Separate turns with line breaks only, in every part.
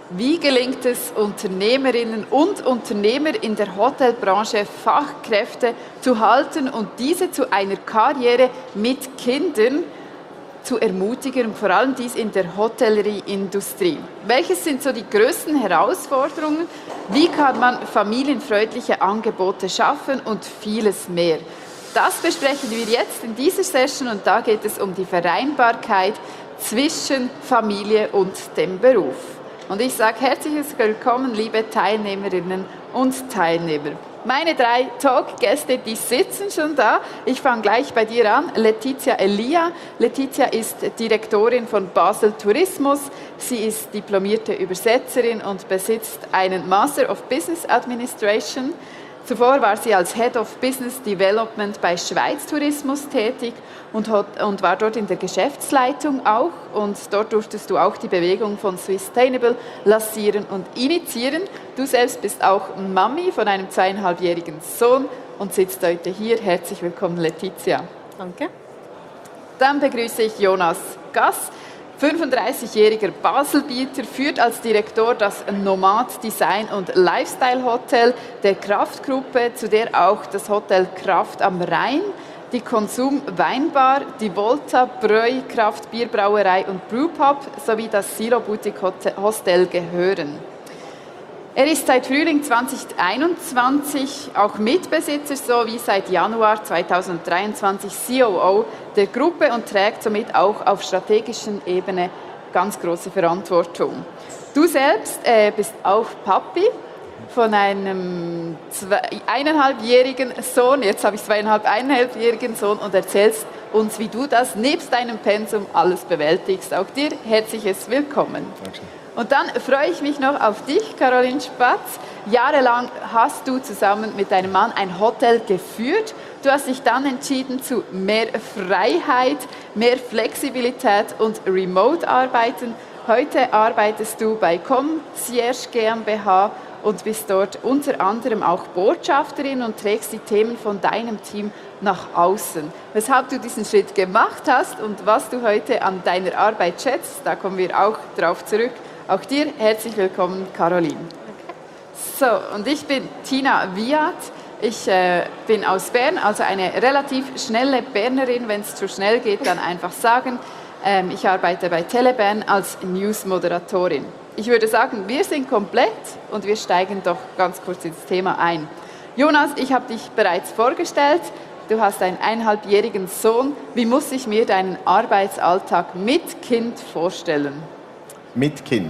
Wie gelingt es Unternehmerinnen und Unternehmer in der Hotelbranche, Fachkräfte zu halten und diese zu einer Karriere mit Kindern zu ermutigen, vor allem dies in der Hotellerieindustrie? Welches sind so die größten Herausforderungen? Wie kann man familienfreundliche Angebote schaffen und vieles mehr? Das besprechen wir jetzt in dieser Session und da geht es um die Vereinbarkeit zwischen Familie und dem Beruf. Und ich sage herzliches Willkommen, liebe Teilnehmerinnen und Teilnehmer. Meine 3 Talkgäste, die sitzen schon da. Ich fange gleich bei dir an. Letizia Elia. Letizia ist Direktorin von Basel Tourismus. Sie ist diplomierte Übersetzerin und besitzt einen Master of Business Administration. Zuvor war sie als Head of Business Development bei Schweiz Tourismus tätig und war dort in der Geschäftsleitung auch. Und dort durftest du auch die Bewegung von Swisstainable lancieren und initiieren. Du selbst bist auch Mami von einem 2,5-jährigen Sohn und sitzt heute hier. Herzlich willkommen, Letizia.
Danke.
Dann begrüße ich Jonas Gass. 35-jähriger Baselbieter, führt als Direktor das Nomad Design und Lifestyle Hotel der Kraftgruppe, zu der auch das Hotel Kraft am Rhein, die Konsum Weinbar, die Volta Bräu, Kraft Bierbrauerei und Brewpub sowie das Silo Boutique Hostel gehören. Er ist seit Frühling 2021 auch Mitbesitzer sowie seit Januar 2023 COO der Gruppe und trägt somit auch auf strategischen Ebene ganz große Verantwortung. Du selbst bist auch Papi von einem 1,5-jährigen Sohn, jetzt habe ich 1,5-jährigen Sohn und erzählst uns, wie du das nebst deinem Pensum alles bewältigst. Auch dir herzliches Willkommen. Dankeschön. Und dann freue ich mich noch auf dich, Caroline Spatz. Jahrelang hast du zusammen mit deinem Mann ein Hotel geführt. Du hast dich dann entschieden zu mehr Freiheit, mehr Flexibilität und Remote-Arbeiten. Heute arbeitest du bei Concierge GmbH und bist dort unter anderem auch Botschafterin und trägst die Themen von deinem Team nach außen. Weshalb du diesen Schritt gemacht hast und was du heute an deiner Arbeit schätzt, da kommen wir auch drauf zurück. Auch dir herzlich willkommen, Caroline. Okay. So, und ich bin Tina Wiat. Ich bin aus Bern, also eine relativ schnelle Bernerin. Wenn es zu schnell geht, dann einfach sagen. Ich arbeite bei Telebern als News-Moderatorin. Ich würde sagen, wir sind komplett und wir steigen doch ganz kurz ins Thema ein. Jonas, ich habe dich bereits vorgestellt. Du hast einen 1,5-jährigen Sohn. Wie muss ich mir deinen Arbeitsalltag mit Kind vorstellen?
Mit Kind.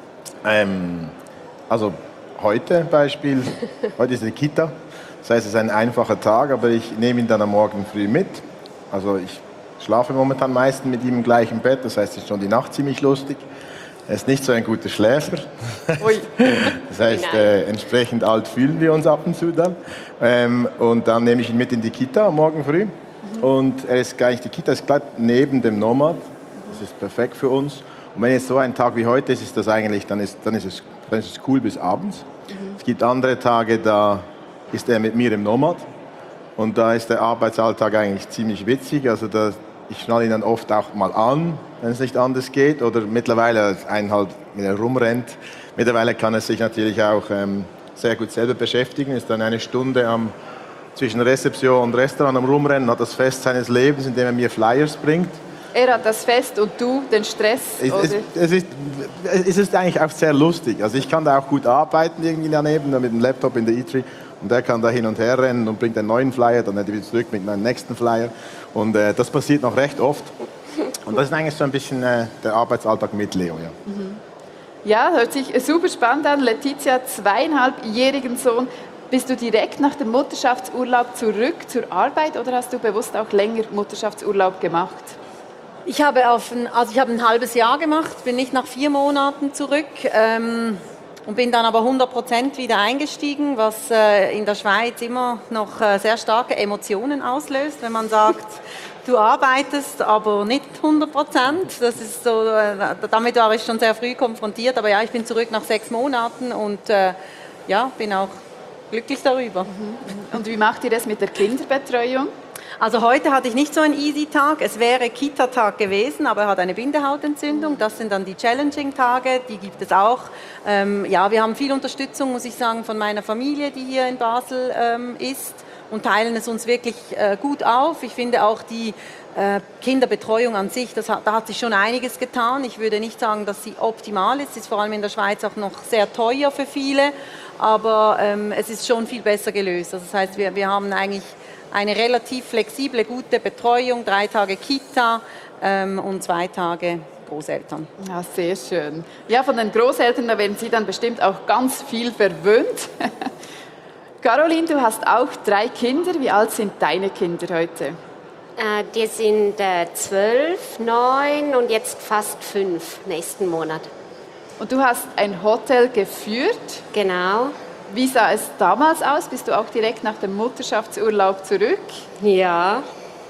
Also heute Beispiel, heute ist die Kita. Das heißt, es ist ein einfacher Tag, aber ich nehme ihn dann am Morgen früh mit. Also ich schlafe momentan meistens mit ihm im gleichen Bett, das heißt, es ist schon die Nacht ziemlich lustig. Er ist nicht so ein guter Schläfer. Ui. Das heißt, entsprechend alt fühlen wir uns ab und zu dann. Und dann nehme ich ihn mit in die Kita am Morgen früh. Und die Kita ist gleich neben dem Nomad. Das ist perfekt für uns. Und wenn jetzt so ein Tag wie heute ist, ist das eigentlich, dann ist es cool bis abends. Es gibt andere Tage, da ist er mit mir im Nomad und da ist der Arbeitsalltag eigentlich ziemlich witzig. Also ich schnalle ihn dann oft auch mal an, wenn es nicht anders geht. Oder mittlerweile, wenn er rumrennt, mittlerweile kann er sich natürlich auch sehr gut selber beschäftigen. Ist dann eine Stunde zwischen Rezeption und Restaurant am Rumrennen, hat das Fest seines Lebens, indem er mir Flyers bringt.
Er hat das Fest und du den Stress?
Es ist eigentlich auch sehr lustig. Also ich kann da auch gut arbeiten irgendwie daneben, mit dem Laptop in der E3. Und er kann da hin und her rennen und bringt einen neuen Flyer, dann wieder zurück mit einem nächsten Flyer. Und das passiert noch recht oft. Und das ist eigentlich so ein bisschen der Arbeitsalltag mit Leo. Ja.
Ja, hört sich super spannend an. Letizia, 2,5-jährigen Sohn. Bist du direkt nach dem Mutterschaftsurlaub zurück zur Arbeit oder hast du bewusst auch länger Mutterschaftsurlaub gemacht?
Ich habe ein halbes Jahr gemacht, bin nicht nach 4 Monaten zurück und bin dann aber 100% wieder eingestiegen, was in der Schweiz immer noch sehr starke Emotionen auslöst, wenn man sagt, du arbeitest, aber nicht 100%. Das ist so, damit war ich schon sehr früh konfrontiert, aber ja, ich bin zurück nach 6 Monaten und bin auch glücklich darüber.
Und wie macht ihr das mit der Kinderbetreuung?
Also heute hatte ich nicht so einen Easy-Tag. Es wäre Kita-Tag gewesen, aber er hat eine Bindehautentzündung. Das sind dann die Challenging-Tage, die gibt es auch. Ja, wir haben viel Unterstützung, muss ich sagen, von meiner Familie, die hier in Basel ist und teilen es uns wirklich gut auf. Ich finde auch die Kinderbetreuung an sich, da hat sich schon einiges getan. Ich würde nicht sagen, dass sie optimal ist. Sie ist vor allem in der Schweiz auch noch sehr teuer für viele, aber es ist schon viel besser gelöst. Also das heißt, wir haben eigentlich eine relativ flexible, gute Betreuung, 3 Tage Kita und 2 Tage Großeltern.
Ja, sehr schön. Ja, von den Großeltern, da werden Sie dann bestimmt auch ganz viel verwöhnt. Caroline, du hast auch 3 Kinder. Wie alt sind deine Kinder heute?
Die sind 12, 9 und jetzt fast 5 nächsten Monat.
Und du hast ein Hotel geführt.
Genau.
Wie sah es damals aus? Bist du auch direkt nach dem Mutterschaftsurlaub zurück?
Ja,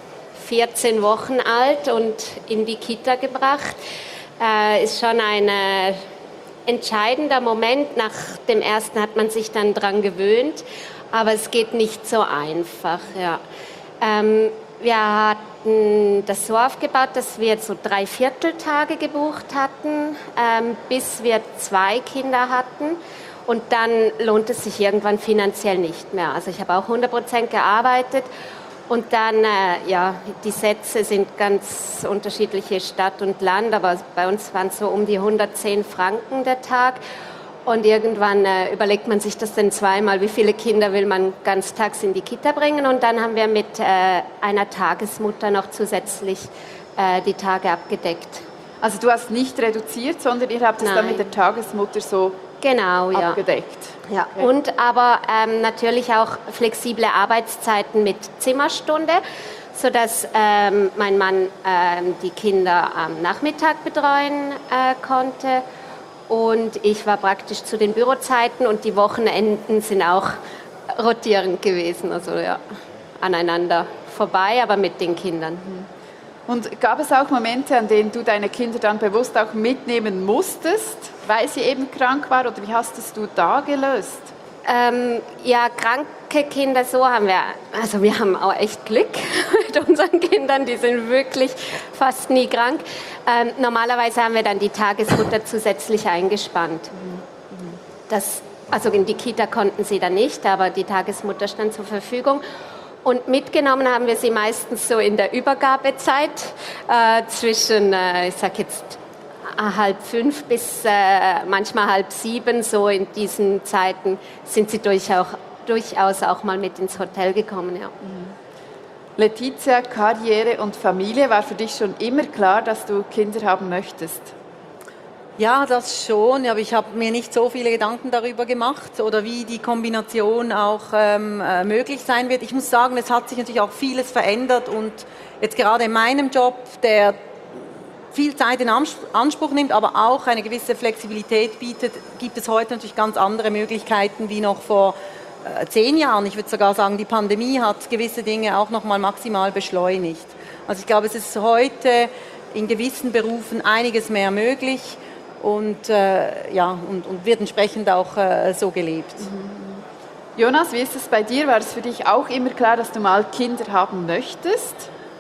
14 Wochen alt und in die Kita gebracht. Ist schon ein entscheidender Moment. Nach dem ersten hat man sich dann dran gewöhnt, aber es geht nicht so einfach. Ja. Wir hatten das so aufgebaut, dass wir so 3/4 Tage gebucht hatten, bis wir 2 Kinder hatten. Und dann lohnt es sich irgendwann finanziell nicht mehr. Also ich habe auch 100% gearbeitet und dann, ja, die Sätze sind ganz unterschiedliche Stadt und Land, aber bei uns waren es so um die 110 Franken der Tag. Und irgendwann überlegt man sich das dann zweimal, wie viele Kinder will man ganztags in die Kita bringen. Und dann haben wir mit einer Tagesmutter noch zusätzlich die Tage abgedeckt.
Also du hast nicht reduziert, sondern ihr habt es dann mit der Tagesmutter so abgedeckt.
Ja. Okay. Und aber natürlich auch flexible Arbeitszeiten mit Zimmerstunde, sodass mein Mann die Kinder am Nachmittag betreuen konnte. Und ich war praktisch zu den Bürozeiten und die Wochenenden sind auch rotierend gewesen, also ja, aneinander vorbei, aber mit den Kindern.
Und gab es auch Momente, an denen du deine Kinder dann bewusst auch mitnehmen musstest, weil sie eben krank war, oder wie hast es du da gelöst?
Ja, kranke Kinder, so haben wir, also wir haben auch echt Glück mit unseren Kindern, die sind wirklich fast nie krank. Normalerweise haben wir dann die Tagesmutter zusätzlich eingespannt. Also in die Kita konnten sie dann nicht, aber die Tagesmutter stand zur Verfügung. Und mitgenommen haben wir sie meistens so in der Übergabezeit zwischen, ich sag jetzt, 4:30 bis manchmal 6:30, so in diesen Zeiten sind sie durchaus auch mal mit ins Hotel gekommen. Ja.
Letizia, Karriere und Familie, war für dich schon immer klar, dass du Kinder haben möchtest?
Ja, das schon, aber ich habe mir nicht so viele Gedanken darüber gemacht oder wie die Kombination auch möglich sein wird. Ich muss sagen, es hat sich natürlich auch vieles verändert und jetzt gerade in meinem Job, der viel Zeit in Anspruch nimmt, aber auch eine gewisse Flexibilität bietet, gibt es heute natürlich ganz andere Möglichkeiten wie noch vor 10 Jahren. Ich würde sogar sagen, die Pandemie hat gewisse Dinge auch noch mal maximal beschleunigt. Also ich glaube, es ist heute in gewissen Berufen einiges mehr möglich und wird entsprechend auch so gelebt.
Jonas, wie ist es bei dir? War es für dich auch immer klar, dass du mal Kinder haben möchtest?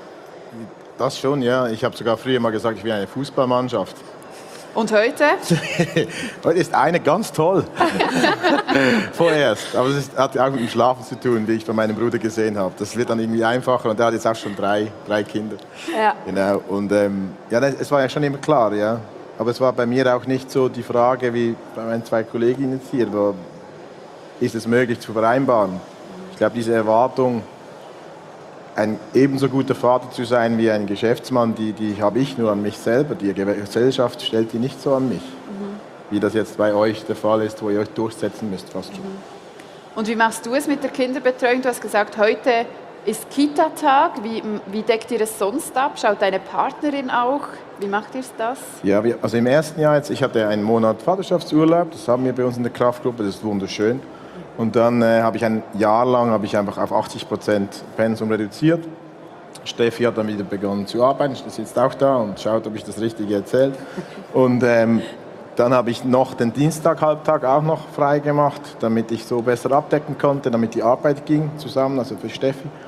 Das schon, ja. Ich habe sogar früher mal gesagt, ich will eine Fußballmannschaft.
Und heute?
Heute ist eine ganz toll. Vorerst. Aber es hat auch mit dem Schlafen zu tun, wie ich von meinem Bruder gesehen habe. Das wird dann irgendwie einfacher und er hat jetzt auch schon drei Kinder.
Ja.
Genau. Und es war ja schon immer klar, ja. Aber es war bei mir auch nicht so die Frage wie bei meinen 2 Kolleginnen hier, ist es möglich zu vereinbaren? Ich glaube, diese Erwartung, ein ebenso guter Vater zu sein wie ein Geschäftsmann, die habe ich nur an mich selber. Die Gesellschaft stellt die nicht so an mich, wie das jetzt bei euch der Fall ist, wo ihr euch durchsetzen müsst fast schon.
Und wie machst du es mit der Kinderbetreuung? Du hast gesagt, heute ist Kita-Tag. Wie deckt ihr es sonst ab? Schaut deine Partnerin auch? Wie macht ihr das? Ja,
also im ersten Jahr jetzt, ich hatte einen Monat Vaterschaftsurlaub, das haben wir bei uns in der Kraftgruppe, das ist wunderschön. Und dann habe ich ein Jahr lang einfach auf 80% Pensum reduziert. Steffi hat dann wieder begonnen zu arbeiten, sie sitzt auch da und schaut, ob ich das Richtige erzähle. Und dann habe ich noch den Dienstag-Halbtag auch noch frei gemacht, damit ich so besser abdecken konnte, damit die Arbeit ging zusammen, also für Steffi.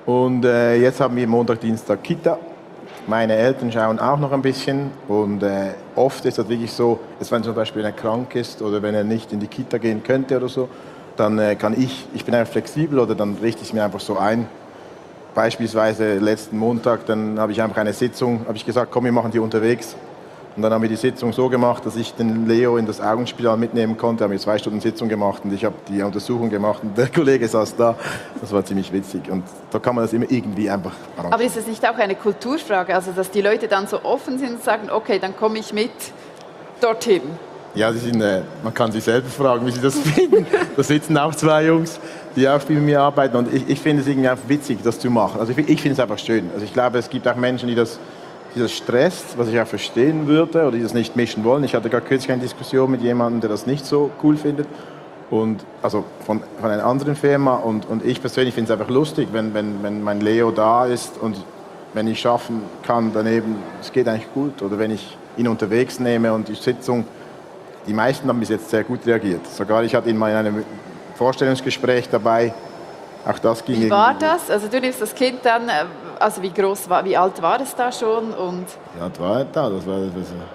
Und jetzt haben wir Montag, Dienstag Kita. Meine Eltern schauen auch noch ein bisschen und oft ist das wirklich so, dass wenn zum Beispiel einer krank ist oder wenn er nicht in die Kita gehen könnte oder so, dann kann ich bin einfach flexibel oder dann richte ich es mir einfach so ein. Beispielsweise letzten Montag, dann habe ich einfach eine Sitzung, habe ich gesagt, komm, wir machen die unterwegs. Und dann haben wir die Sitzung so gemacht, dass ich den Leo in das Augenspital mitnehmen konnte. Haben wir 2 Stunden Sitzung gemacht und ich habe die Untersuchung gemacht und der Kollege saß da. Das war ziemlich witzig und da kann man das immer irgendwie einfach arrangieren.
Aber ist es nicht auch eine Kulturfrage, also dass die Leute dann so offen sind und sagen, okay, dann komme ich mit dorthin?
Ja, man kann sich selber fragen, wie sie das finden. Da sitzen auch 2 Jungs, die auch mit mir arbeiten und ich finde es irgendwie einfach witzig, das zu machen. Also ich finde es einfach schön. Also ich glaube, es gibt auch Menschen, die das stresst, was ich auch verstehen würde, oder die das nicht mischen wollen. Ich hatte gerade kürzlich eine Diskussion mit jemandem, der das nicht so cool findet. Und, also von einer anderen Firma. Und ich persönlich finde es einfach lustig, wenn mein Leo da ist und wenn ich schaffen kann daneben, es geht eigentlich gut. Oder wenn ich ihn unterwegs nehme und die Sitzung, die meisten haben bis jetzt sehr gut reagiert. Sogar ich hatte ihn mal in einem Vorstellungsgespräch dabei. Auch das ging.
Wie war das? Also du nimmst das Kind dann, also wie alt war es da schon? Und
wie alt war er da? Das war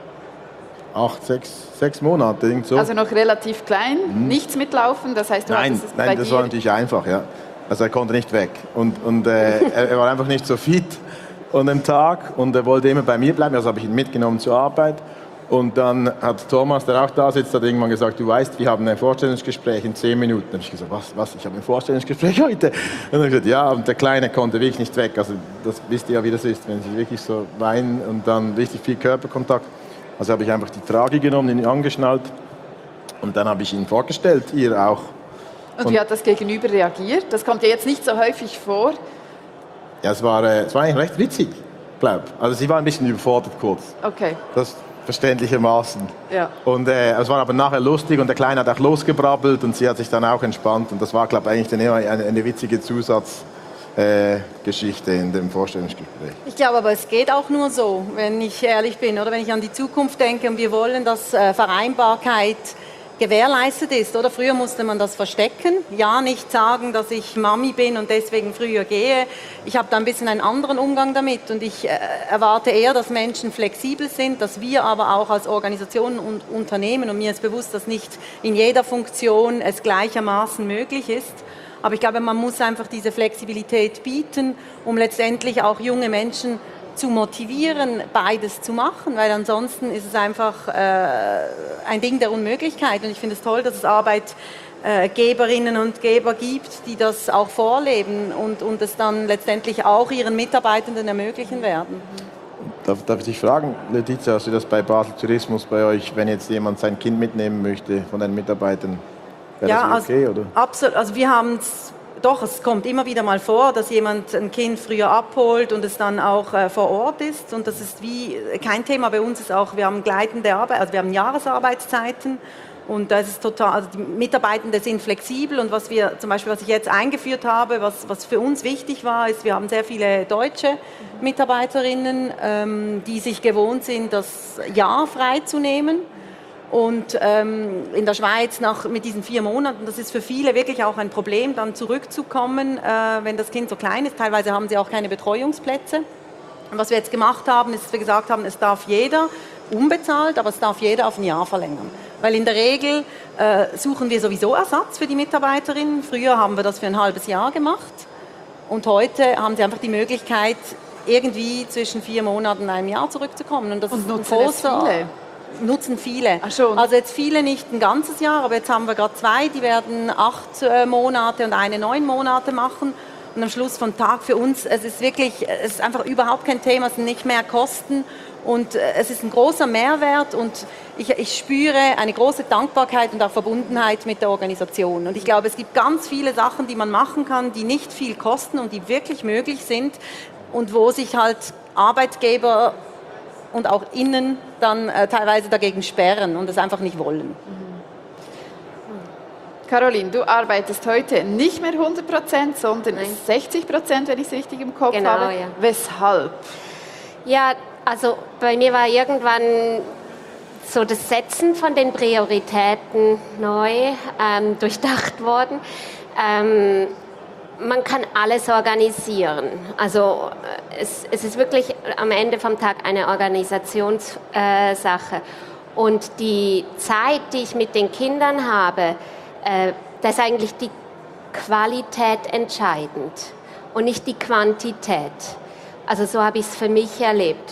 6 Monate, irgend so.
Also noch relativ klein, nichts mitlaufen, das heißt,
Nein, das war natürlich einfach, ja. Also er konnte nicht weg und er war einfach nicht so fit an dem Tag und er wollte immer bei mir bleiben, also habe ich ihn mitgenommen zur Arbeit. Und dann hat Thomas, der auch da sitzt, hat irgendwann gesagt, du weißt, wir haben ein Vorstellungsgespräch in 10 Minuten. Dann habe ich gesagt, was, ich habe ein Vorstellungsgespräch heute? Und dann habe ich gesagt, ja, und der Kleine konnte wirklich nicht weg. Also das wisst ihr ja, wie das ist, wenn sie wirklich so weinen und dann richtig viel Körperkontakt. Also habe ich einfach die Trage genommen, ihn angeschnallt und dann habe ich ihn vorgestellt, ihr auch.
Und wie hat das Gegenüber reagiert? Das kommt ja jetzt nicht so häufig vor.
Ja, es war eigentlich recht witzig, glaube ich. Also sie war ein bisschen überfordert kurz.
Okay.
Das verständlichermaßen.
Ja.
Und es war aber nachher lustig und der Kleine hat auch losgebrabbelt und sie hat sich dann auch entspannt und das war, glaube ich, eigentlich eine witzige Zusatzgeschichte in dem Vorstellungsgespräch.
Ich glaube aber, es geht auch nur so, wenn ich ehrlich bin, oder wenn ich an die Zukunft denke und wir wollen, dass Vereinbarkeit gewährleistet ist, oder? Früher musste man das verstecken, ja, nicht sagen, dass ich Mami bin und deswegen früher gehe. Ich habe da ein bisschen einen anderen Umgang damit und ich erwarte eher, dass Menschen flexibel sind, dass wir aber auch als Organisationen und Unternehmen, und mir ist bewusst, dass nicht in jeder Funktion es gleichermaßen möglich ist, aber ich glaube, man muss einfach diese Flexibilität bieten, um letztendlich auch junge Menschen zu motivieren, beides zu machen, weil ansonsten ist es einfach ein Ding der Unmöglichkeit. Und ich finde es toll, dass es Arbeitgeberinnen und Geber gibt, die das auch vorleben und es dann letztendlich auch ihren Mitarbeitenden ermöglichen werden.
Darf ich dich fragen, Letizia, hast du das bei Basel Tourismus bei euch, wenn jetzt jemand sein Kind mitnehmen möchte von den Mitarbeitern, wäre das okay, oder?
Absolut. Also wir haben es. Doch, es kommt immer wieder mal vor, dass jemand ein Kind früher abholt und es dann auch vor Ort ist. Und das ist wie kein Thema bei uns ist auch, wir haben gleitende Arbeit, also wir haben Jahresarbeitszeiten und das ist total, also die Mitarbeitenden sind flexibel und was ich jetzt eingeführt habe, was für uns wichtig war, ist, wir haben sehr viele deutsche Mitarbeiterinnen, die sich gewohnt sind, das Jahr freizunehmen. Und in der Schweiz mit diesen 4 Monaten, das ist für viele wirklich auch ein Problem, dann zurückzukommen, wenn das Kind so klein ist. Teilweise haben sie auch keine Betreuungsplätze. Und was wir jetzt gemacht haben, ist, dass wir gesagt haben, es darf jeder, unbezahlt, aber es darf jeder auf ein Jahr verlängern. Weil in der Regel suchen wir sowieso Ersatz für die Mitarbeiterinnen. Früher haben wir das für ein halbes Jahr gemacht. Und heute haben sie einfach die Möglichkeit, irgendwie zwischen 4 Monaten und einem Jahr zurückzukommen. Und das ist ein großer... Nutzen viele.
Ach schon.
Also jetzt viele nicht ein ganzes Jahr, aber jetzt haben wir gerade 2, die werden 8 Monate und eine 9 Monate machen. Und am Schluss vom Tag für uns, es ist einfach überhaupt kein Thema, es sind nicht mehr Kosten und es ist ein großer Mehrwert und ich spüre eine große Dankbarkeit und auch Verbundenheit mit der Organisation. Und ich glaube, es gibt ganz viele Sachen, die man machen kann, die nicht viel kosten und die wirklich möglich sind und wo sich halt Arbeitgeber und auch innen dann teilweise dagegen sperren und es einfach nicht wollen.
Caroline, du arbeitest heute nicht mehr 100%, sondern 60%, wenn ich es richtig im Kopf habe.
Ja.
Weshalb?
Ja, also bei mir war irgendwann so das Setzen von den Prioritäten neu durchdacht worden. man kann alles organisieren. Also es ist wirklich am Ende vom Tag eine Organisationssache. Und die Zeit, die ich mit den Kindern habe, da ist eigentlich die Qualität entscheidend und nicht die Quantität. Also so habe ich es für mich erlebt.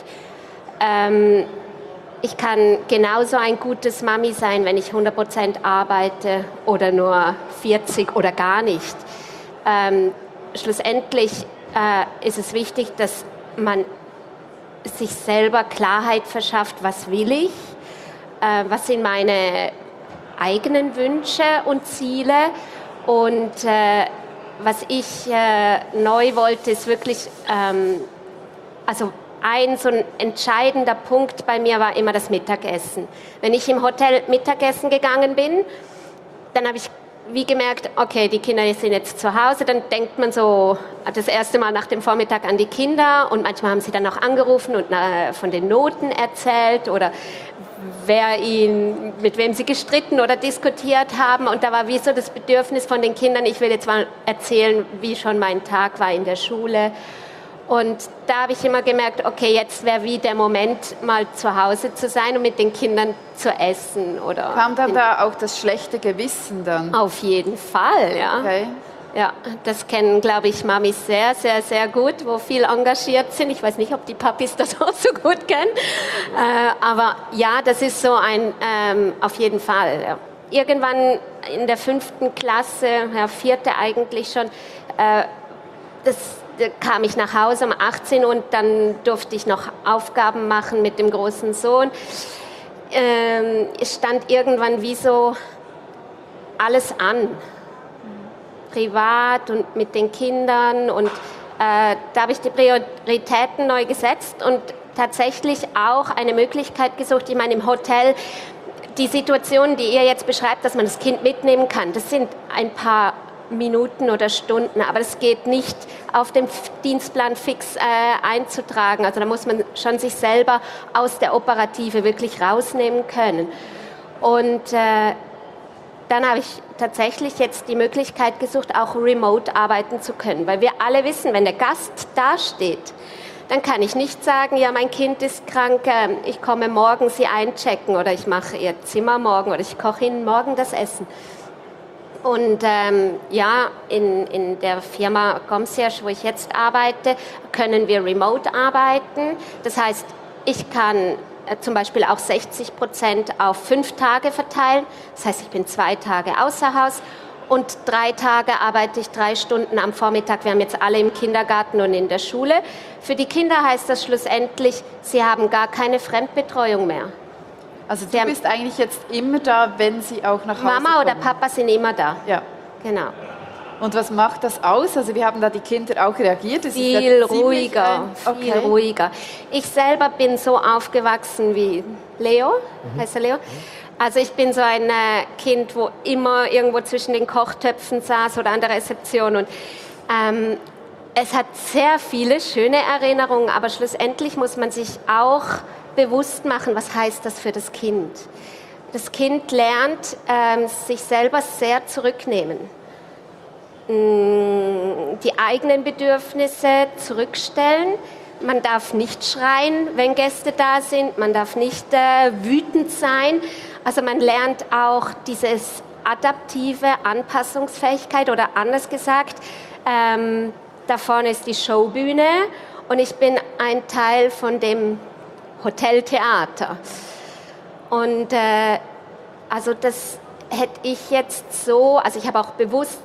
Ich kann genauso ein gutes Mami sein, wenn ich 100% arbeite oder nur 40 oder gar nicht. Schlussendlich ist es wichtig, dass man sich selber Klarheit verschafft, was will ich, was sind meine eigenen Wünsche und Ziele. Und was ich neu wollte, ist wirklich, also so ein entscheidender Punkt bei mir war immer das Mittagessen. Wenn ich im Hotel Mittagessen gegangen bin, dann habe ich wie gemerkt, okay, die Kinder sind jetzt zu Hause, dann denkt man so das erste Mal nach dem Vormittag an die Kinder und manchmal haben sie dann auch angerufen und von den Noten erzählt oder mit wem sie gestritten oder diskutiert haben. Und da war wie so das Bedürfnis von den Kindern, ich will jetzt mal erzählen, wie schon mein Tag war in der Schule. Und da habe ich immer gemerkt, okay, jetzt wäre wie der Moment, mal zu Hause zu sein und mit den Kindern zu essen. Oder
kam dann da auch das schlechte Gewissen dann?
Auf jeden Fall, ja.
Okay.
Ja, das kennen, glaube ich, Mamis sehr, sehr, sehr gut, wo viel engagiert sind. Ich weiß nicht, ob die Papis das auch so gut kennen. Aber ja, das ist so auf jeden Fall. Ja. Irgendwann in der 5. Klasse, 4. eigentlich schon, da kam ich nach Hause um 18 und dann durfte ich noch Aufgaben machen mit dem großen Sohn. Es stand irgendwann wie so alles an. Privat und mit den Kindern und da habe ich die Prioritäten neu gesetzt und tatsächlich auch eine Möglichkeit gesucht. Ich meine, im Hotel, die Situation, die ihr jetzt beschreibt, dass man das Kind mitnehmen kann, das sind ein paar Minuten oder Stunden, aber es geht nicht auf dem Dienstplan fix einzutragen. Also da muss man schon sich selber aus der Operative wirklich rausnehmen können. Und dann habe ich tatsächlich jetzt die Möglichkeit gesucht, auch remote arbeiten zu können, weil wir alle wissen, wenn der Gast dasteht, dann kann ich nicht sagen, ja, mein Kind ist krank, ich komme morgen sie einchecken oder ich mache ihr Zimmer morgen oder ich koche ihnen morgen das Essen. Und ja, in der Firma Concierge, wo ich jetzt arbeite, können wir remote arbeiten. Das heißt, ich kann zum Beispiel auch 60% auf 5 Tage verteilen. Das heißt, ich bin 2 Tage außer Haus und 3 Tage arbeite ich 3 Stunden am Vormittag. Wir haben jetzt alle im Kindergarten und in der Schule. Für die Kinder heißt das schlussendlich, sie haben gar keine Fremdbetreuung mehr.
Also du bist eigentlich jetzt immer da, wenn sie auch nach Hause kommen?
Mama oder Papa sind immer da.
Ja.
Genau.
Und was macht das aus? Also wie haben da die Kinder auch reagiert?
Viel ruhiger. Ich selber bin so aufgewachsen wie Leo, heißt er Leo? Also ich bin so ein Kind, wo immer irgendwo zwischen den Kochtöpfen saß oder an der Rezeption und es hat sehr viele schöne Erinnerungen, aber schlussendlich muss man sich auch bewusst machen, was heißt das für das Kind. Das Kind lernt, sich selber sehr zurücknehmen. Die eigenen Bedürfnisse zurückstellen. Man darf nicht schreien, wenn Gäste da sind. Man darf nicht wütend sein. Also man lernt auch dieses adaptive Anpassungsfähigkeit oder anders gesagt, da vorne ist die Showbühne und ich bin ein Teil von dem Hoteltheater. Und also das hätte ich jetzt so, also ich habe auch bewusst,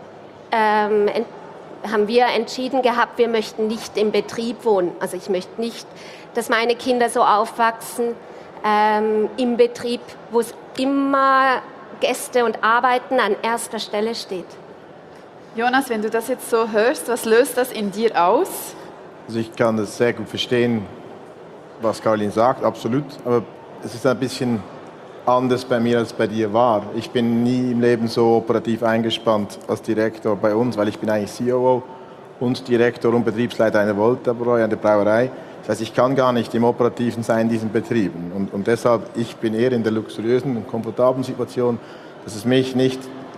haben wir entschieden gehabt, wir möchten nicht im Betrieb wohnen. Also ich möchte nicht, dass meine Kinder so aufwachsen im Betrieb, wo es immer Gäste und Arbeiten an erster Stelle steht.
Jonas, wenn du das jetzt so hörst, was löst das in dir aus?
Also ich kann das sehr gut verstehen, was Caroline sagt, absolut. Aber es ist ein bisschen anders bei mir als bei dir war. Ich bin nie im Leben so operativ eingespannt als Direktor bei uns, weil ich bin eigentlich COO und Direktor und Betriebsleiter einer Volta-Bräu, einer Brauerei. Das heißt, ich kann gar nicht im Operativen sein in diesen Betrieben. Und deshalb, ich bin eher in der luxuriösen und komfortablen Situation, dass es mich nicht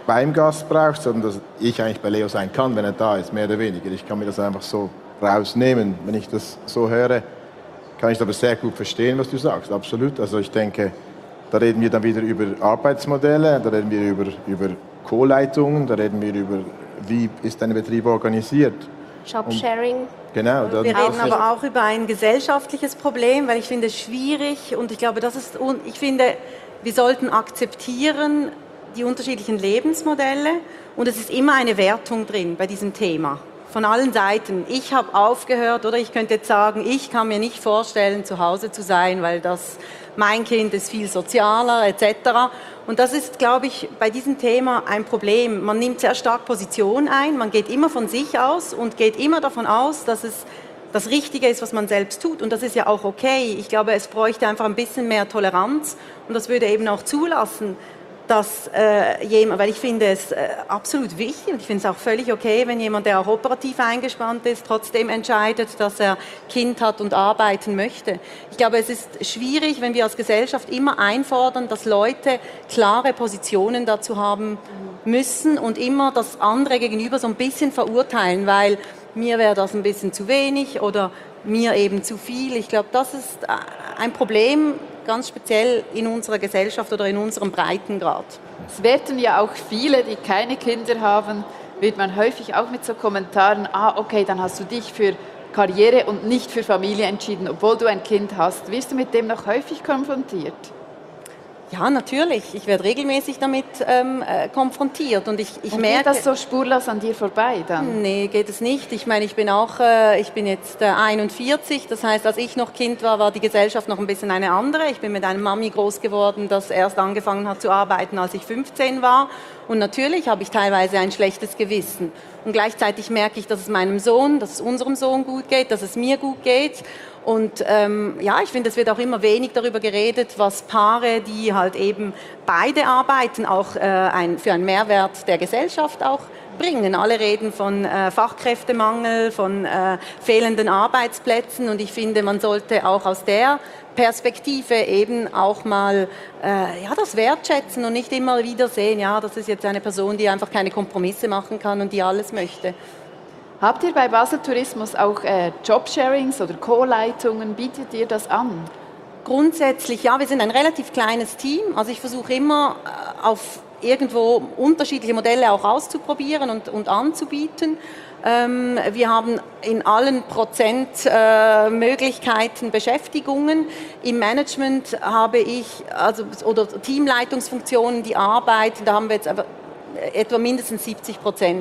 beim Gast braucht, sondern dass ich eigentlich bei Leo sein kann, wenn er da ist, mehr oder weniger. Ich kann mir das einfach so rausnehmen. Wenn ich das so höre, kann ich aber sehr gut verstehen, was du sagst, absolut. Also ich denke, da reden wir dann wieder über Arbeitsmodelle, da reden wir über Co-Leitungen, da reden wir über, wie ist ein Betrieb organisiert.
Jobsharing.
Genau.
Wir reden aber auch über ein gesellschaftliches Problem, weil ich finde es schwierig und ich glaube, ich finde, wir sollten akzeptieren die unterschiedlichen Lebensmodelle und es ist immer eine Wertung drin bei diesem Thema. Von allen Seiten. Ich habe aufgehört oder ich könnte jetzt sagen, ich kann mir nicht vorstellen, zu Hause zu sein, weil mein Kind ist viel sozialer etc. Und das ist, glaube ich, bei diesem Thema ein Problem. Man nimmt sehr stark Position ein, man geht immer von sich aus und geht immer davon aus, dass es das Richtige ist, was man selbst tut. Und das ist ja auch okay. Ich glaube, es bräuchte einfach ein bisschen mehr Toleranz und das würde eben auch zulassen, dass weil ich finde es absolut wichtig und ich finde es auch völlig okay, wenn jemand, der auch operativ eingespannt ist, trotzdem entscheidet, dass er Kind hat und arbeiten möchte. Ich glaube, es ist schwierig, wenn wir als Gesellschaft immer einfordern, dass Leute klare Positionen dazu haben müssen und immer das andere gegenüber so ein bisschen verurteilen, weil mir wäre das ein bisschen zu wenig oder mir eben zu viel. Ich glaube, das ist ein Problem, ganz speziell in unserer Gesellschaft oder in unserem Breitengrad.
Es werten ja auch viele, die keine Kinder haben, wird man häufig auch mit so Kommentaren, okay, dann hast du dich für Karriere und nicht für Familie entschieden, obwohl du ein Kind hast. Wirst du mit dem noch häufig konfrontiert?
Ja, natürlich. Ich werde regelmäßig damit konfrontiert und ich merke...
Geht das so spurlos an dir vorbei dann?
Nee, geht es nicht. Ich meine, ich bin jetzt 41, das heißt, als ich noch Kind war, war die Gesellschaft noch ein bisschen eine andere. Ich bin mit einer Mami groß geworden, das erst angefangen hat zu arbeiten, als ich 15 war. Und natürlich habe ich teilweise ein schlechtes Gewissen. Und gleichzeitig merke ich, dass es meinem Sohn, dass es unserem Sohn gut geht, dass es mir gut geht. Und ich finde, es wird auch immer wenig darüber geredet, was Paare, die halt eben beide arbeiten, auch für einen Mehrwert der Gesellschaft auch bringen. Alle reden von Fachkräftemangel, von fehlenden Arbeitsplätzen und ich finde, man sollte auch aus der Perspektive eben auch mal das wertschätzen und nicht immer wieder sehen, ja, das ist jetzt eine Person, die einfach keine Kompromisse machen kann und die alles möchte.
Habt ihr bei Basel Tourismus auch Jobsharings oder Co-Leitungen? Bietet ihr das an?
Grundsätzlich ja, wir sind ein relativ kleines Team. Also ich versuche immer auf irgendwo unterschiedliche Modelle auch auszuprobieren und anzubieten. Wir haben in allen Prozentmöglichkeiten Beschäftigungen. Im Management habe ich, oder Teamleitungsfunktionen, die arbeiten, da haben wir jetzt etwa mindestens 70%.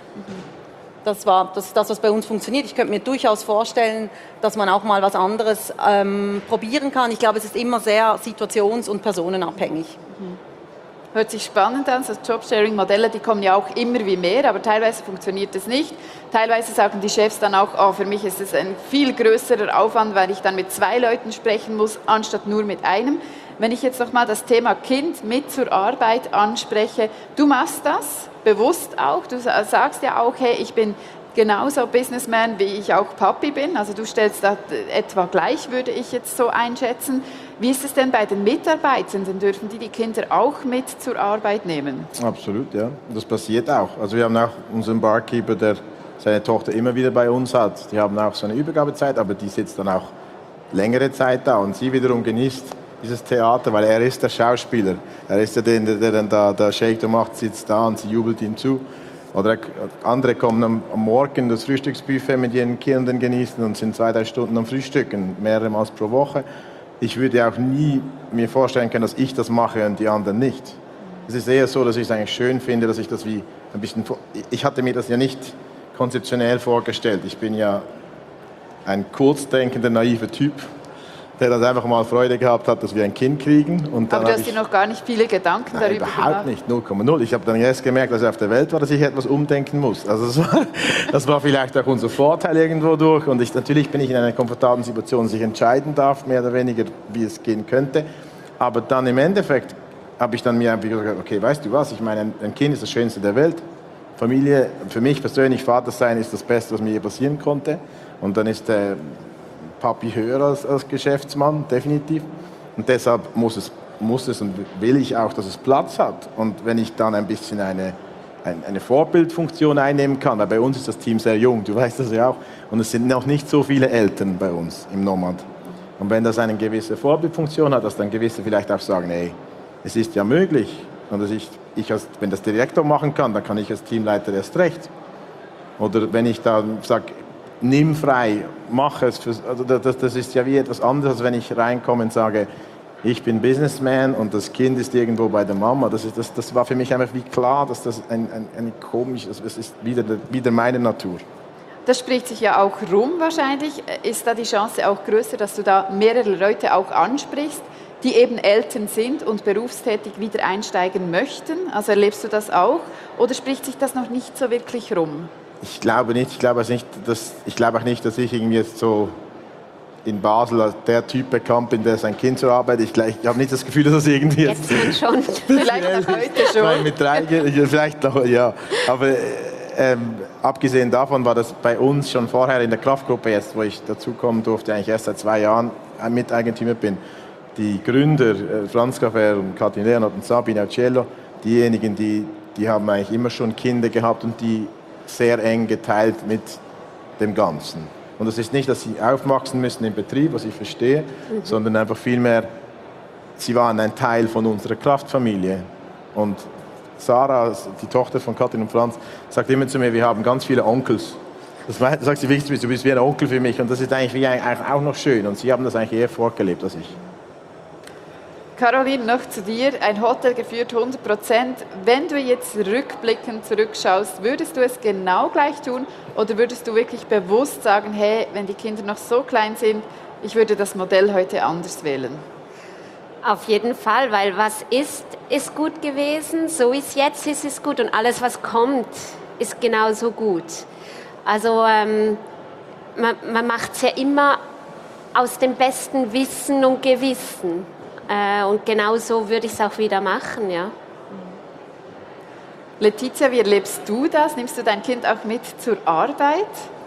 Das ist das, was bei uns funktioniert. Ich könnte mir durchaus vorstellen, dass man auch mal was anderes probieren kann. Ich glaube, es ist immer sehr situations- und personenabhängig.
Hört sich spannend an, so Jobsharing-Modelle, die kommen ja auch immer wie mehr, aber teilweise funktioniert es nicht. Teilweise sagen die Chefs dann auch, für mich ist es ein viel größerer Aufwand, weil ich dann mit 2 Leuten sprechen muss, anstatt nur mit einem. Wenn ich jetzt nochmal das Thema Kind mit zur Arbeit anspreche, du machst das bewusst auch, du sagst ja auch, hey, ich bin genauso Businessman, wie ich auch Papi bin, also du stellst das etwa gleich, würde ich jetzt so einschätzen. Wie ist es denn bei den Mitarbeitenden? Dürfen die Kinder auch mit zur Arbeit nehmen?
Absolut, ja. Das passiert auch. Also wir haben auch unseren Barkeeper, der seine Tochter immer wieder bei uns hat. Die haben auch so eine Übergabezeit, aber die sitzt dann auch längere Zeit da und sie wiederum genießt dieses Theater, weil er ist der Schauspieler. Er ist der dann da der Shake macht, sitzt da und sie jubelt ihm zu. Oder andere kommen am Morgen das Frühstücksbuffet mit ihren Kindern genießen und sind 2-3 Stunden am Frühstücken, mehrmals pro Woche. Ich würde auch nie mir vorstellen können, dass ich das mache und die anderen nicht. Es ist eher so, dass ich es eigentlich schön finde, dass ich das wie ein bisschen... Ich hatte mir das ja nicht konzeptionell vorgestellt. Ich bin ja ein kurzdenkender, naiver Typ, der das einfach mal Freude gehabt hat, dass wir ein Kind kriegen. Und dann
aber du hast dir noch gar nicht viele Gedanken darüber gemacht?
Überhaupt nicht, 0,0. Ich habe dann erst gemerkt, als ich auf der Welt war, dass ich etwas umdenken muss. Also das war vielleicht auch unser Vorteil irgendwo durch. Und natürlich bin ich in einer komfortablen Situation, dass ich entscheiden darf, mehr oder weniger, wie es gehen könnte. Aber dann im Endeffekt habe ich dann mir einfach gesagt, okay, weißt du was, ich meine, ein Kind ist das Schönste der Welt. Familie, für mich persönlich, Vater sein ist das Beste, was mir je passieren konnte. Und dann ist der Papi höher als Geschäftsmann, definitiv. Und deshalb muss es muss es und will ich auch, dass es Platz hat. Und wenn ich dann ein bisschen eine Vorbildfunktion einnehmen kann, weil bei uns ist das Team sehr jung, du weißt das ja auch, und es sind noch nicht so viele Eltern bei uns im Nomad. Und wenn das eine gewisse Vorbildfunktion hat, dass dann gewisse vielleicht auch sagen, ey, es ist ja möglich. Und wenn das der Direktor machen kann, dann kann ich als Teamleiter erst recht. Oder wenn ich dann sage, nimm frei, mach es. Also das ist ja wie etwas anderes, als wenn ich reinkomme und sage, ich bin Businessman und das Kind ist irgendwo bei der Mama. Das war für mich einfach wie klar, dass das eine komische, es ist wieder meine Natur.
Das spricht sich ja auch rum wahrscheinlich. Ist da die Chance auch größer, dass du da mehrere Leute auch ansprichst, die eben Eltern sind und berufstätig wieder einsteigen möchten? Also erlebst du das auch? Oder spricht sich das noch nicht so wirklich rum?
Ich glaube nicht. Ich glaube auch nicht, dass ich irgendwie jetzt so in Basel als der Typ bekannt bin, der sein Kind zur Arbeit. Ich habe nicht das Gefühl, dass das irgendwie
jetzt schon.
Vielleicht noch heute schon.
Nein, mit 3, vielleicht noch, ja. Aber abgesehen davon war das bei uns schon vorher in der Kraftgruppe jetzt, wo ich dazukommen durfte, eigentlich erst seit 2 Jahren Miteigentümer bin. Die Gründer, Franz Caffer und Katrin Leonhardt und Sabine Aucello, diejenigen, die haben eigentlich immer schon Kinder gehabt und die sehr eng geteilt mit dem Ganzen. Und das ist nicht, dass sie aufwachsen müssen im Betrieb, was ich verstehe, sondern einfach vielmehr, sie waren ein Teil von unserer Kraftfamilie. Und Sarah, die Tochter von Katrin und Franz, sagt immer zu mir, wir haben ganz viele Onkels. Das sagt sie wirklich, du bist wie ein Onkel für mich. Und das ist eigentlich auch noch schön. Und sie haben das eigentlich eher fortgelebt als ich.
Caroline, noch zu dir. Ein Hotel geführt 100%. Wenn du jetzt rückblickend zurückschaust, würdest du es genau gleich tun? Oder würdest du wirklich bewusst sagen, hey, wenn die Kinder noch so klein sind, ich würde das Modell heute anders wählen?
Auf jeden Fall, weil was ist gut gewesen, so wie es jetzt ist, ist gut. Und alles, was kommt, ist genauso gut. Also man macht es ja immer aus dem besten Wissen und Gewissen. Und genau so würde ich es auch wieder machen, ja.
Letizia, wie erlebst du das? Nimmst du dein Kind auch mit zur Arbeit?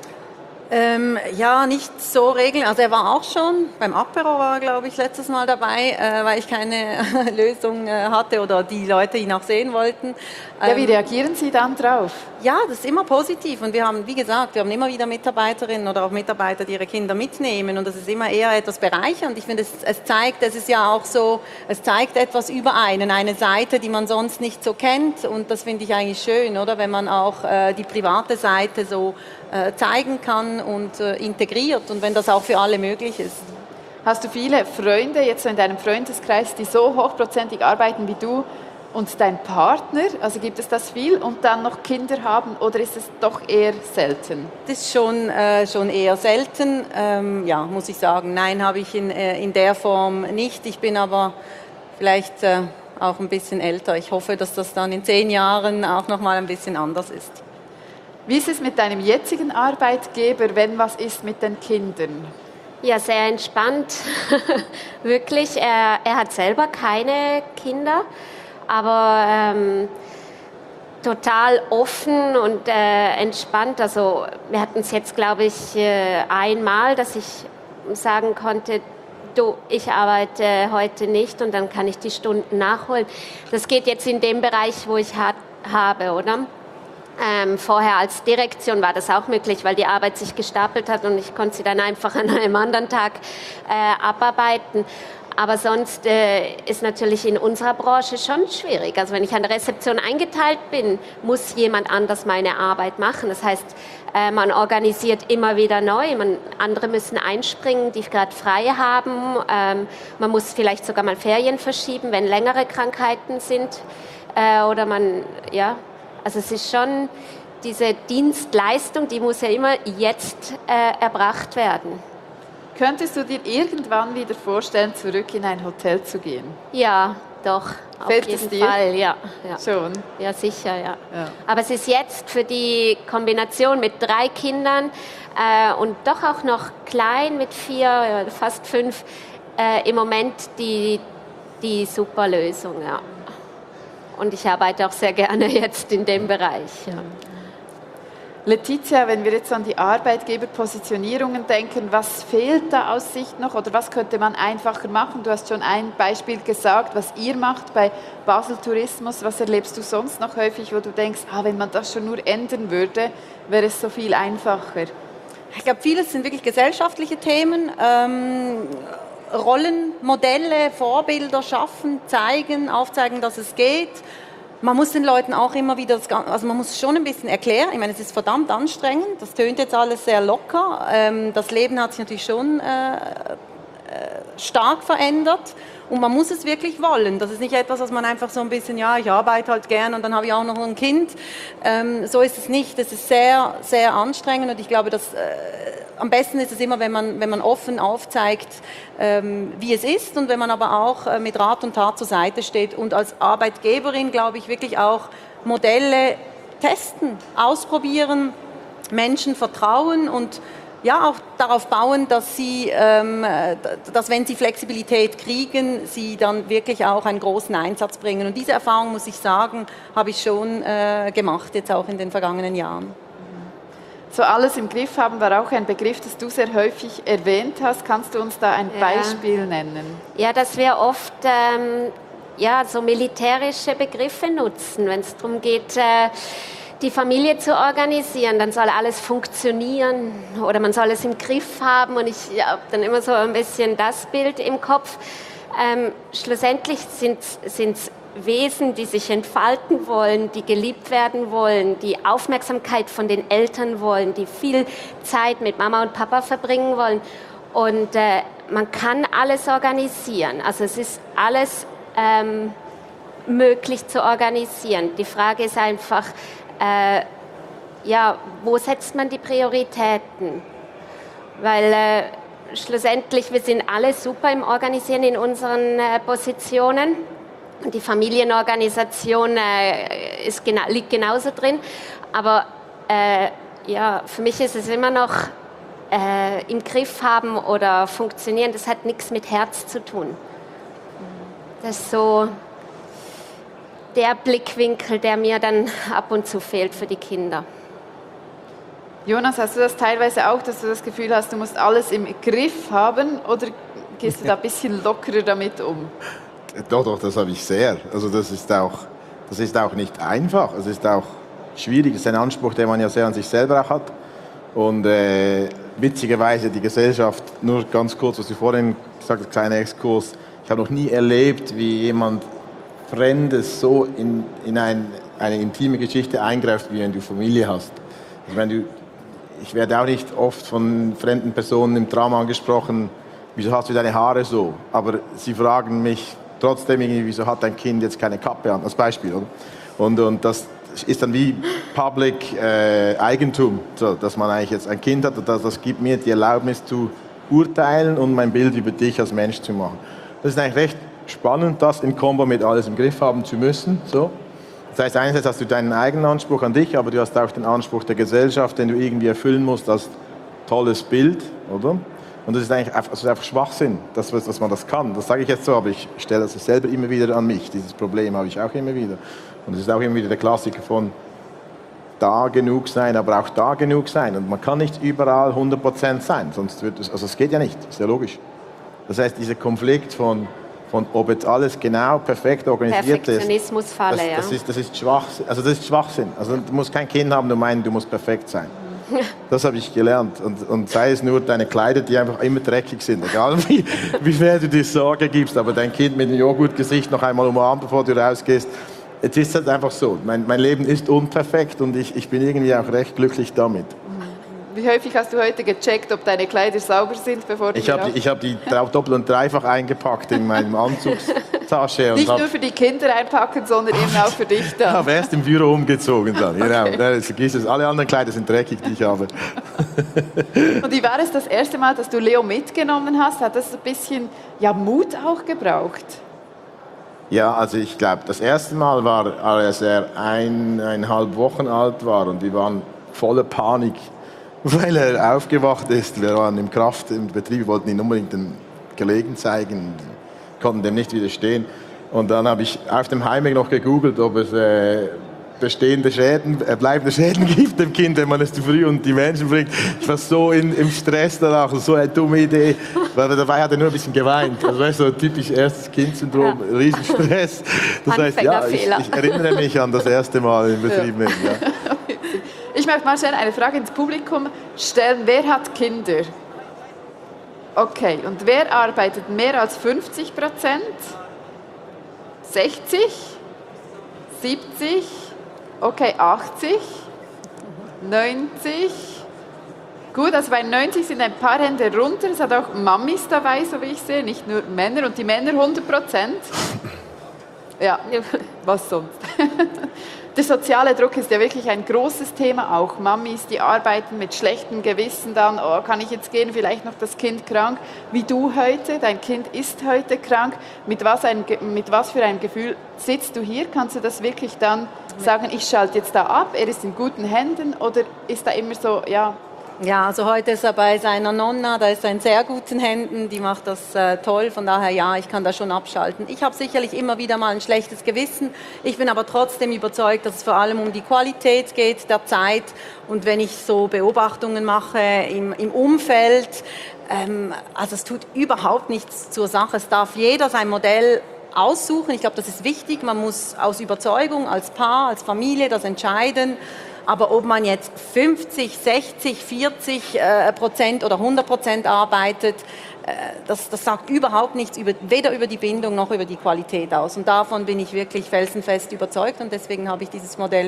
Ja, nicht so regeln. Also er war auch schon, beim Apero war er, glaube ich, letztes Mal dabei, weil ich keine Lösung hatte oder die Leute ihn auch sehen wollten.
Ja, wie reagieren Sie dann drauf?
Ja, das ist immer positiv und wir haben, wie gesagt, wir haben immer wieder Mitarbeiterinnen oder auch Mitarbeiter, die ihre Kinder mitnehmen und das ist immer eher etwas bereichernd. Ich finde, es zeigt etwas über eine Seite, die man sonst nicht so kennt und das finde ich eigentlich schön, oder, wenn man auch die private Seite so zeigen kann und integriert und wenn das auch für alle möglich ist.
Hast du viele Freunde jetzt in deinem Freundeskreis, die so hochprozentig arbeiten wie du und dein Partner? Also gibt es das viel und dann noch Kinder haben oder ist es doch eher selten?
Das ist schon eher selten, ja, muss ich sagen. Nein, habe ich in der Form nicht. Ich bin aber vielleicht auch ein bisschen älter. Ich hoffe, dass das dann in 10 Jahren auch noch mal ein bisschen anders ist.
Wie ist es mit deinem jetzigen Arbeitgeber, wenn was ist mit den Kindern?
Ja, sehr entspannt, wirklich. Er hat selber keine Kinder, aber total offen und entspannt. Also wir hatten es jetzt, glaube ich, einmal, dass ich sagen konnte, du, ich arbeite heute nicht und dann kann ich die Stunden nachholen. Das geht jetzt in dem Bereich, wo ich habe, oder? Vorher als Direktion war das auch möglich, weil die Arbeit sich gestapelt hat und ich konnte sie dann einfach an einem anderen Tag abarbeiten. Aber sonst ist natürlich in unserer Branche schon schwierig. Also wenn ich an der Rezeption eingeteilt bin, muss jemand anders meine Arbeit machen. Das heißt, man organisiert immer wieder neu. Andere müssen einspringen, die gerade frei haben. Man muss vielleicht sogar mal Ferien verschieben, wenn längere Krankheiten sind. Oder also es ist schon diese Dienstleistung, die muss ja immer jetzt erbracht werden.
Könntest du dir irgendwann wieder vorstellen, zurück in ein Hotel zu gehen?
Ja, doch.
Fällt es dir?
Fall, ja.
Schon?
Ja, sicher, ja. Aber es ist jetzt für die Kombination mit 3 Kindern und doch auch noch klein mit 4, fast 5, im Moment die super Lösung, ja. Und ich arbeite auch sehr gerne jetzt in dem Bereich. Ja.
Letizia, wenn wir jetzt an die Arbeitgeberpositionierungen denken, was fehlt da aus Sicht noch oder was könnte man einfacher machen? Du hast schon ein Beispiel gesagt, was ihr macht bei Basel Tourismus. Was erlebst du sonst noch häufig, wo du denkst, wenn man das schon nur ändern würde, wäre es so viel einfacher?
Ich glaube, vieles sind wirklich gesellschaftliche Themen. Rollenmodelle, Vorbilder schaffen, aufzeigen, dass es geht. Man muss den Leuten auch immer wieder, man muss schon ein bisschen erklären. Ich meine, es ist verdammt anstrengend. Das tönt jetzt alles sehr locker. Das Leben hat sich natürlich schon stark verändert. Und man muss es wirklich wollen. Das ist nicht etwas, was man einfach so ein bisschen, ich arbeite halt gern und dann habe ich auch noch ein Kind. So ist es nicht. Es ist sehr, sehr anstrengend und ich glaube, dass am besten ist es immer, wenn man offen aufzeigt, wie es ist und wenn man aber auch mit Rat und Tat zur Seite steht und als Arbeitgeberin, glaube ich, wirklich auch Modelle testen, ausprobieren, Menschen vertrauen und auch darauf bauen, dass wenn sie Flexibilität kriegen, sie dann wirklich auch einen großen Einsatz bringen. Und diese Erfahrung, muss ich sagen, habe ich schon gemacht, jetzt auch in den vergangenen Jahren.
So alles im Griff haben war auch ein Begriff, das du sehr häufig erwähnt hast. Kannst du uns da ein Beispiel nennen?
Ja, dass wir oft so militärische Begriffe nutzen, wenn es darum geht, die Familie zu organisieren, dann soll alles funktionieren oder man soll es im Griff haben und ich habe dann immer so ein bisschen das Bild im Kopf. Schlussendlich sind es Wesen, die sich entfalten wollen, die geliebt werden wollen, die Aufmerksamkeit von den Eltern wollen, die viel Zeit mit Mama und Papa verbringen wollen und man kann alles organisieren, also es ist alles möglich zu organisieren. Die Frage ist einfach, wo setzt man die Prioritäten? Weil schlussendlich, wir sind alle super im Organisieren in unseren Positionen. Und die Familienorganisation liegt genauso drin. Aber für mich ist es immer noch im Griff haben oder funktionieren. Das hat nichts mit Herz zu tun. Das ist so der Blickwinkel, der mir dann ab und zu fehlt für die Kinder.
Jonas, hast du das teilweise auch, dass du das Gefühl hast, du musst alles im Griff haben oder gehst du da ein bisschen lockerer damit um?
Doch, das habe ich sehr. Also das ist auch nicht einfach, es ist auch schwierig. Das ist ein Anspruch, den man ja sehr an sich selber auch hat. Und witzigerweise die Gesellschaft, nur ganz kurz, was du vorhin gesagt hast, kleiner Exkurs, ich habe noch nie erlebt, wie jemand Fremdes so in eine intime Geschichte eingreift, wie wenn du Familie hast. Ich werde auch nicht oft von fremden Personen im Drama angesprochen, wieso hast du deine Haare so? Aber sie fragen mich trotzdem irgendwie, wieso hat dein Kind jetzt keine Kappe an, als Beispiel. Oder? Und das ist dann wie Public Eigentum, so, dass man eigentlich jetzt ein Kind hat und das gibt mir die Erlaubnis zu urteilen und mein Bild über dich als Mensch zu machen. Das ist eigentlich recht spannend, das in Kombo mit alles im Griff haben zu müssen. So. Das heißt, einerseits hast du deinen eigenen Anspruch an dich, aber du hast auch den Anspruch der Gesellschaft, den du irgendwie erfüllen musst, als tolles Bild, oder? Und das ist eigentlich einfach Schwachsinn, dass man das kann. Das sage ich jetzt so, aber ich stelle das selber immer wieder an mich. Dieses Problem habe ich auch immer wieder. Und es ist auch immer wieder der Klassiker von da genug sein, aber auch da genug sein. Und man kann nicht überall 100% sein, sonst wird es, also es geht ja nicht, ist ja logisch. Das heißt, dieser Konflikt von ob jetzt alles genau perfekt organisiert ist.
Perfektionismusfalle,
das ist Schwachsinn. Also das ist Schwachsinn. Also du musst kein Kind haben, du meinst, du musst perfekt sein. Das habe ich gelernt. Und sei es nur deine Kleider, die einfach immer dreckig sind. Egal wie sehr du dir Sorge gibst, aber dein Kind mit einem Joghurtgesicht noch einmal umarmen, bevor du rausgehst. Es ist halt einfach so. Mein Leben ist unperfekt und ich bin irgendwie auch recht glücklich damit.
Wie häufig hast du heute gecheckt, ob deine Kleider sauber sind, bevor du
Ich habe die doppelt und dreifach eingepackt in meinem Anzugstasche.
Nicht nur für die Kinder einpacken, sondern eben auch für dich dann.
Ich habe erst im Büro umgezogen dann. Okay. Genau. Vergiss es. Alle anderen Kleider sind dreckig, die ich habe.
Und wie war es das erste Mal, dass du Leo mitgenommen hast? Hat das ein bisschen Mut auch gebraucht?
Ja, also ich glaube, das erste Mal war, als er 1,5 Wochen alt war und wir waren voller Panik, weil er aufgewacht ist. Wir waren im Betrieb, wir wollten ihn unbedingt gelegen zeigen, konnten dem nicht widerstehen. Und dann habe ich auf dem Heimweg noch gegoogelt, ob es bleibende Schäden gibt dem Kind, wenn man es zu früh unter die Menschen bringt. Ich war so im Stress danach, so eine dumme Idee, weil dabei hat er nur ein bisschen geweint. Also weißt du, so typisch erstes Kind-Syndrom, Riesenstress. Das heißt, ja, ich erinnere mich an das erste Mal im Betrieb. Ja.
Ich möchte mal schnell eine Frage ins Publikum stellen. Wer hat Kinder? Okay, und wer arbeitet mehr als 50%? 60? 70? Okay, 80? 90? Gut, also bei 90 sind ein paar Hände runter. Es hat auch Mamis dabei, so wie ich sehe, nicht nur Männer. Und die Männer 100%? Ja, was sonst? Der soziale Druck ist ja wirklich ein großes Thema, auch Mamis, die arbeiten mit schlechtem Gewissen dann, oh, kann ich jetzt gehen, vielleicht noch das Kind krank, wie du heute, dein Kind ist heute krank, mit was für ein Gefühl sitzt du hier, kannst du das wirklich dann sagen, ich schalte jetzt da ab, er ist in guten Händen, oder ist da immer so, ja...
Ja, also heute ist er bei seiner Nonna, da ist er in sehr guten Händen, die macht das toll, von daher ja, ich kann da schon abschalten. Ich habe sicherlich immer wieder mal ein schlechtes Gewissen, ich bin aber trotzdem überzeugt, dass es vor allem um die Qualität geht der Zeit, und wenn ich so Beobachtungen mache im Umfeld, also es tut überhaupt nichts zur Sache, es darf jeder sein Modell aussuchen, ich glaube, das ist wichtig, man muss aus Überzeugung als Paar, als Familie das entscheiden. Aber ob man jetzt 50, 60, 40% oder 100% arbeitet, das sagt überhaupt nichts, weder über die Bindung noch über die Qualität aus. Und davon bin ich wirklich felsenfest überzeugt, und deswegen haben wir dieses Modell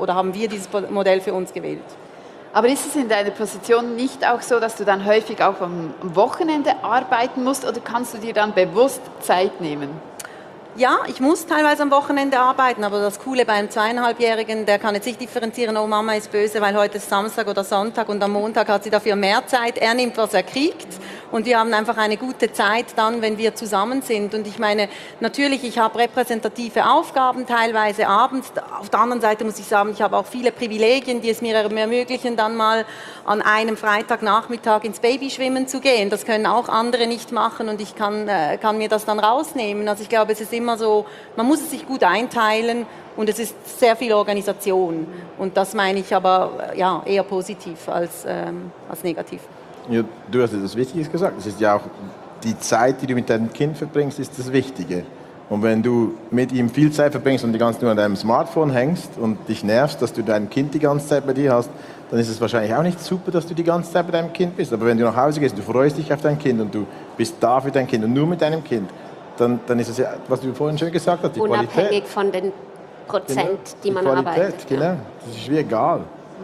für uns gewählt.
Aber ist es in deiner Position nicht auch so, dass du dann häufig auch am Wochenende arbeiten musst, oder kannst du dir dann bewusst Zeit nehmen?
Ja, ich muss teilweise am Wochenende arbeiten, aber das Coole bei einem 2,5-Jährigen, der kann jetzt nicht differenzieren, oh Mama ist böse, weil heute ist Samstag oder Sonntag und am Montag hat sie dafür mehr Zeit. Er nimmt, was er kriegt, und wir haben einfach eine gute Zeit dann, wenn wir zusammen sind. Und ich meine, natürlich, ich habe repräsentative Aufgaben, teilweise abends. Auf der anderen Seite muss ich sagen, ich habe auch viele Privilegien, die es mir ermöglichen, dann mal an einem Freitagnachmittag ins Babyschwimmen zu gehen. Das können auch andere nicht machen, und ich kann mir das dann rausnehmen. Also ich glaube, es ist immer so, man muss es sich gut einteilen, und es ist sehr viel Organisation. Und das meine ich aber ja, eher positiv als negativ.
Ja, du hast etwas Wichtiges gesagt. Es ist ja auch die Zeit, die du mit deinem Kind verbringst, ist das Wichtige. Und wenn du mit ihm viel Zeit verbringst und die ganze Zeit nur an deinem Smartphone hängst und dich nervst, dass du dein Kind die ganze Zeit bei dir hast, dann ist es wahrscheinlich auch nicht super, dass du die ganze Zeit bei deinem Kind bist. Aber wenn du nach Hause gehst, du freust dich auf dein Kind und du bist da für dein Kind und nur mit deinem Kind, dann ist es ja, was du vorhin schon gesagt hast, die
unabhängig
Qualität.
Von den Prozent,
genau,
die man
Qualität,
arbeitet.
Genau,
Ja.
das ist wie egal.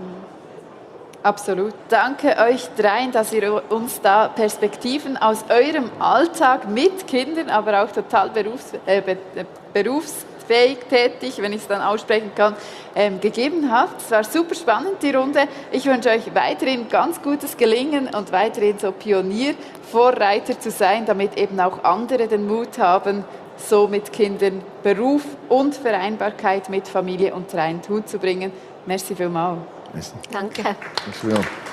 Absolut. Danke euch dreien, dass ihr uns da Perspektiven aus eurem Alltag mit Kindern, aber auch total berufsfähig tätig, wenn ich es dann aussprechen kann, gegeben habt. Es war super spannend, die Runde. Ich wünsche euch weiterhin ganz gutes Gelingen und weiterhin so Vorreiter zu sein, damit eben auch andere den Mut haben, so mit Kindern Beruf und Vereinbarkeit mit Familie unter einen Hut zu bringen. Merci vielmals.
Merci.
Danke.
Merci.